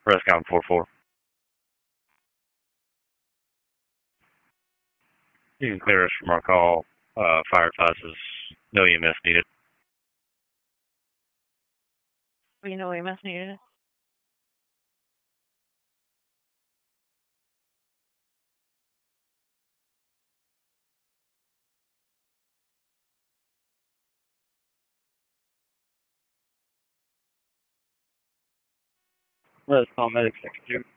Rescom 4-4. You can clear us from our call. Fire advises no EMS needed. We know EMS needed. Rescom medic 62.